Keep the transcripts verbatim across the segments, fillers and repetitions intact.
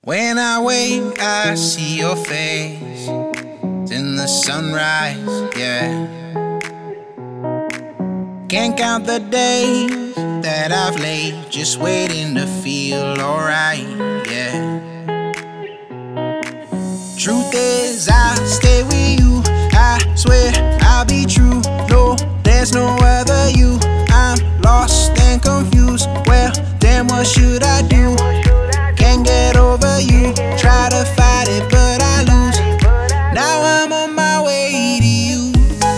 When I wake, I see your face in the sunrise, yeah. Can't count the days that I've laid just waiting to feel alright, yeah. Truth is, I'll stay with you. I swear I'll be true. No, there's no other you. I'm lost and confused. Well, damn, what should I do? Can't get over you. Try to fight it, but I lose. Now I'm on my way to you.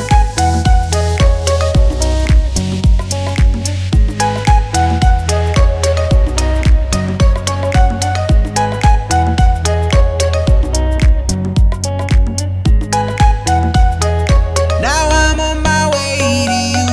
Now I'm on my way to you.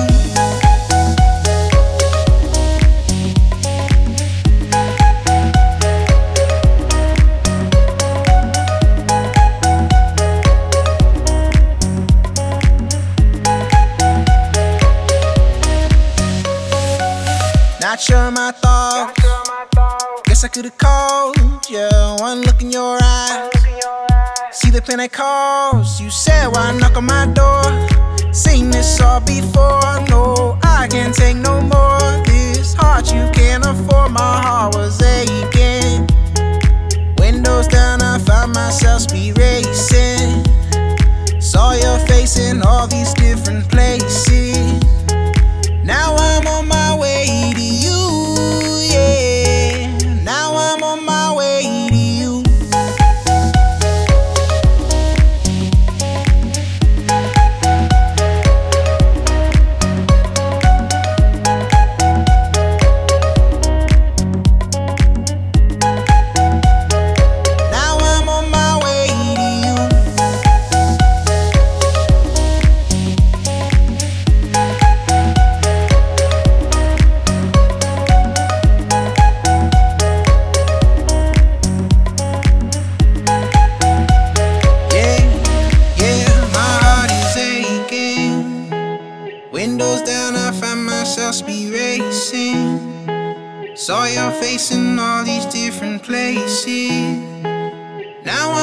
Not sure my thoughts. Guess I could've called you. One look in your eyes. See the pain I caused. You said, why knock on my door? Seen this all before. No, I can't take no more. This heart you can't afford. My heart was aching. Windows down, I found myself speed racing. Saw your face in all these different places. Now I'm on my way to you, yeah. Now I'm on my way to you. Now I'm on my way to you. Windows down, I find myself speed racing. Saw your face in all these different places. Now